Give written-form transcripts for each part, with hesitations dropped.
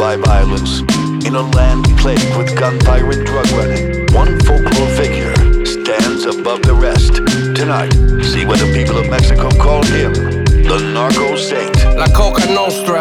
by violence. In a land plagued with gunfire and drug running, one folklore figure stands above the rest. Tonight, see what the people of Mexico call him, the Narco Saint. La Coca Nostra.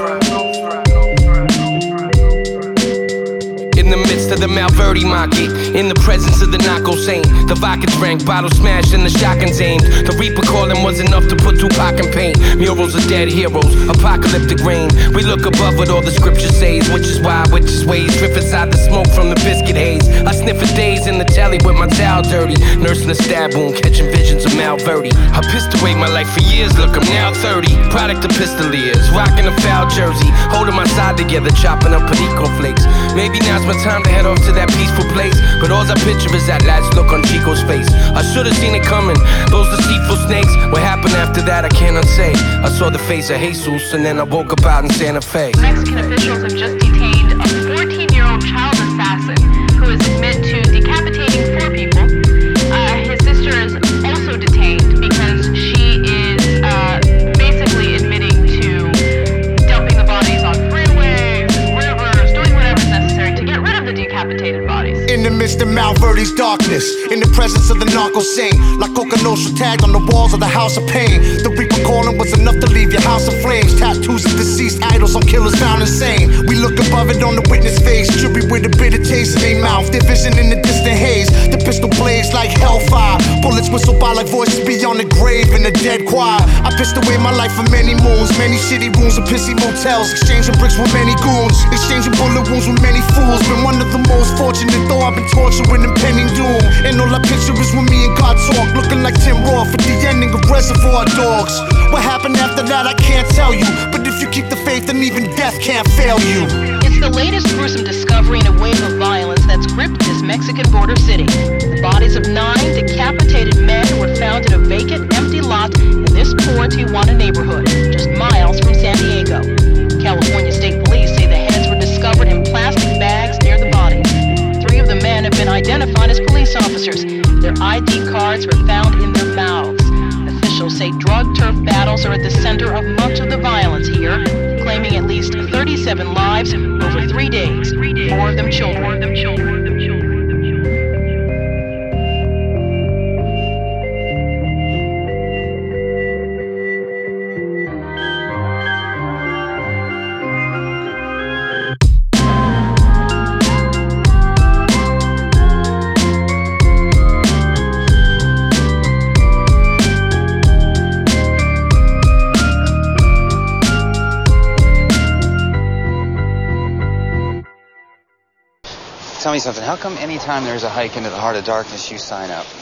In the midst of the Malverde market, in the presence of the Narco Saint, the vodka drank, bottle smashed, and the shotguns aimed. The Reaper calling was enough to put Tupac in pain. Murals of dead heroes, apocalyptic rain. We look above what all the scripture says, which is why witches ways drift inside the smoke from the biscuit haze. I sniff for days in the telly with my towel dirty, nursing a stab wound, catching visions of Malverde. I pissed away my life for years, look, I'm now 30. Product of pistoliers, rocking a foul jersey, holding my side together, chopping up Perico flakes. Maybe now's my time to head off to that peaceful place, but all I picture is that last look on Chico's face. I should've seen it coming, those deceitful snakes. What happened after that I cannot say. I saw the face of Jesus and then I woke up out in Santa Fe. Mexican officials have just detained a 14-year-old child assassin who is admitted to decapitating 4 people. His sister is also detained because she is basically admitting to dumping the bodies on freeways, rivers, doing whatever's necessary to get rid of the decapitated bodies. In the midst of Malverde's darkness, in the presence of the Narco Saint, La Coca Nostra tagged on the walls of the House of Pain. The Reaper calling was enough to leave your house in flames. Tattoos of deceased idols on killers found insane. We look above it on the witness face, tribute with a bitter taste in their mouth. Their vision in the distant haze, the pistol blades like hellfire. Bullets whistle by like voices beyond the grave in the dead choir. I pissed away my life for many moons, many shitty rooms and pissy motels, exchanging bricks with many goons, exchanging bullet wounds with many fools. Been one of the most fortunate, though I've been tortured with impending doom. And all I picture is when me and God talk, looking like Tim Roth at the ending of Reservoir Dogs. What happened after that I can't tell you, but if you keep the faith then even death can't fail you. It's the latest gruesome discovery in a wave of violence that's gripped this Mexican border city. The bodies of 9 decapitated men were found in a vacant, empty lot in this poor Tijuana neighborhood, just miles from San Diego. California State Police say the heads were discovered in plastic bags near the bodies. 3 of the men have been identified as police officers. Their ID cards were found in their mouths. Officials say drug turf battles are at the center of much of the violence here, claiming at least 37 lives over 3 days, 4 of them children. Tell me something, how come anytime there's a hike into the heart of darkness you sign up?